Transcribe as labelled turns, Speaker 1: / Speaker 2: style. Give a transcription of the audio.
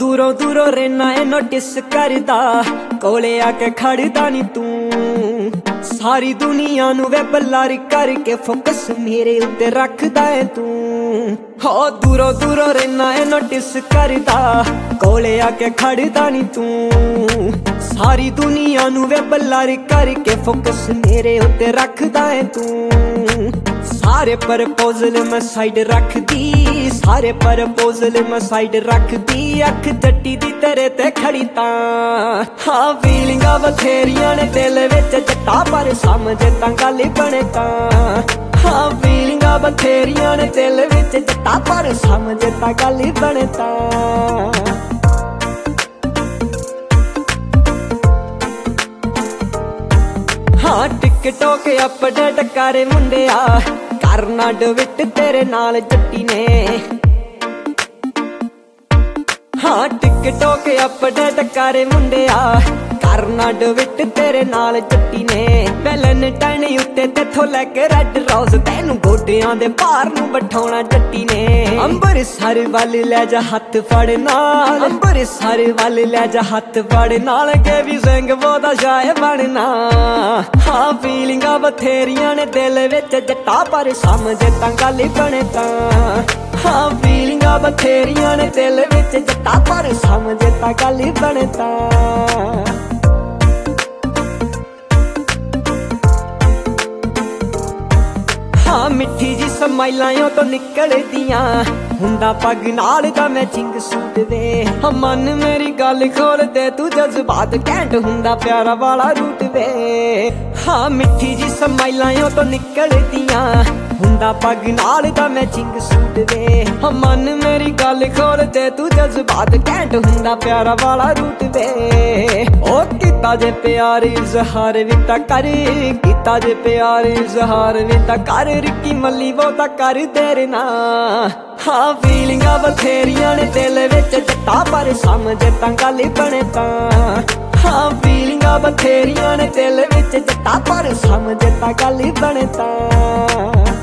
Speaker 1: ਦੂਰੋਂ ਦੂਰੋਂ ਰਹਿਣਾ ਏ ਨੋਟਿਸ ਕਰਦਾ, ਕੋਲੇ ਆ ਕੇ ਖੜਦਾ ਨੀ ਤੂੰ। ਸਾਰੀ ਦੁਨੀਆ ਨੂੰ ਵੇ ਬਲਾਰੀ ਕਰਕੇ ਫੋਕਸ ਮੇਰੇ ਉੱਤੇ ਰੱਖਦਾ ਏ ਤੂੰ। ਹੋ ਦੂਰੋਂ ਦੂਰੋਂ ਰਹਿਣਾ ਏ ਨੋਟਿਸ ਕਰਦਾ, ਕੋਲੇ ਆ ਕੇ ਖੜਦਾ ਨੀ ਤੂੰ। ਸਾਰੀ ਦੁਨੀਆ ਨੂੰ ਵੇ ਬਲਾਰੀ ਕਰਕੇ ਫੋਕਸ ਮੇਰੇ ਉੱਤੇ ਰੱਖਦਾ ਏ ਤੂੰ। ਸਾਰੇ ਪ੍ਰਪੋਜ਼ਲ ਮੈਂ ਸਾਈਡ ਰੱਖਦੀ, ਸਾਰੇ ਪ੍ਰਪੋਜ਼ਲ ਮੈਂ ਸਾਈਡ ਰੱਖਦੀ। ਅੱਖ ਜੱਟੀ ਦੀ ਤੇਰੇ ਤੇ ਖੜੀ ਤਾਂ, ਹਾਂ ਫੀਲਿੰਗਾਂ ਬਥੇਰੀਆਂ ਨੇ ਦਿਲ ਵਿੱਚ ਜੱਟਾ, ਪਰ ਸਮਝ ਤਾਂ ਗੱਲ ਬਣੇ ਤਾਂ। ਹਾਂ ਫੀਲਿੰਗਾਂ ਬਥੇਰੀਆਂ ਨੇ ਦਿਲ ਵਿੱਚ ਜੱਟਾ, ਪਰ ਸਮਝ ਤਾਂ ਗੱਲ ਬਣੇ ਤਾਂ। ਹਾਂ ਟਿਕਟੋਕ ਅਪਡੇਟ ਕਰ ਮੁੰਡਿਆ, ਕਰਨਾ ਡਿਵਿਟ ਤੇਰੇ ਨਾਲ ਜੱਟੀ ਨੇ। ਹਾਂ ਟਿਕਟੋਕ ਅਪਡੇਟ ਕਰ ਮੁੰਡਿਆ, ਕਰਨਾ ਡਿਵਿਟ ਤੇਰੇ ਨਾਲ ਜੱਟੀ ਨੇ। ਵੈਲੈਂਟਾਈਨ ਉੱਤੇ ਤੇਥੋਂ ਲੈ ਕੇ ਰੈੱਡ ਰੋਜ਼, ਤੈਨੂੰ ਗੋਡਿਆਂ ਦੇ ਭਾਰ ਨੂੰ ਬਿਠਾਉਣਾ ਜੱਟੀ ਨੇ। ਅੰਬਰਸਰ ਵੱਲ ਲੈ ਜਾ ਹੱਥ ਫੜ ਨਾਲ, ਅੰਬਰਸਰ ਵੱਲ ਲੈ ਜਾ ਹੱਥ ਫੜ ਨਾਲ, ਗੇਵੀ ਸਿੰਘ ਬਹੁਤਾ ਸ਼ਾਇ ਬਣਨਾ। ਹਾਂ ਫੀਲਿੰਗਾਂ ਬਥੇਰੀਆਂ ਨੇ ਦਿਲ ਵਿੱਚ ਜੱਟਾ, ਪਰ ਸਮਝ ਤਾਂ ਗੱਲ ਬਣੇ ਤਾਂ। ਹਾਂ ਫੀਲਿੰਗਾਂ ਬਥੇਰੀਆਂ ਨੇ ਦਿਲ ਵਿੱਚ ਜੱਟਾ, ਪਰ ਸਮਝ ਤਾਂ ਗੱਲ ਬਣੇ ਤਾਂ। ਹਾਂ ਮਿੱਠੀ ਜੀ ਸਮਾਈਲਾਂ ਓ ਤੋਂ ਨਿਕਲਦੀਆਂ, ਹੁੰਦਾ ਪੱਗ ਨਾਲ ਦਾ ਮੈਚਿੰਗ ਸੂਟ ਵੇ। ਹਾਂ ਮਨ ਮੇਰੀ ਗੱਲ ਖੋਲ ਦੇ ਤੂੰ, ਜਜ਼ਬਾਤ ਘੈਂਟ ਹੁੰਦਾ ਪਿਆਰਾ ਵਾਲਾ ਰੂਟ ਵੇ। ਹਾਂ ਮਿੱਠੀ ਜੀ ਸਮਾਈਲਾਂ ਓ ਤੋਂ ਨਿਕਲਦੀਆਂ, ਹੁੰਦਾ ਪੱਗ ਨਾਲ ਦਾ ਮੈਚਿੰਗ ਸੂਟ ਵੇ। ਹਾਂ ਮਨ ਮੇਰੀ ਗੱਲ ਖੋਲ ਦੇ ਤੂੰ, ਜਜ਼ਬਾਤ ਘੈਂਟ ਹੁੰਦਾ ਪਿਆਰਾ ਵਾਲਾ ਰੂਟ ਵੇ। ਉਹ ਕੀਤਾ ਜੇ ਪਿਆਰ ਇਜ਼ਹਾਰ ਵੀ ਤਾਂ ਕਰ, ਕੀਤਾ ਜੇ ਪਿਆਰ ਇਜ਼ਹਾਰ ਵੀ ਤਾਂ ਕਰ, ਰਿੱਕੀ ਮੱਲੀ ਬਹੁਤਾ ਕਰ ਦੇਰ ਨਾ। ਹਾਂ ਫੀਲਿੰਗਾਂ ਬਥੇਰੀਆਂ ਨੇ ਦਿਲ ਵਿੱਚ ਜੱਟਾ, ਪਰ ਸਮਝ ਤਾਂ ਗੱਲ ਬਣੇ ਤਾਂ। ਹਾਂ ਫੀਲਿੰਗਾਂ ਬਥੇਰੀਆਂ ਨੇ ਦਿਲ ਵਿੱਚ ਜੱਟਾ, ਪਰ ਸਮਝ ਤਾਂ ਗੱਲ ਬਣੇ ਤਾਂ।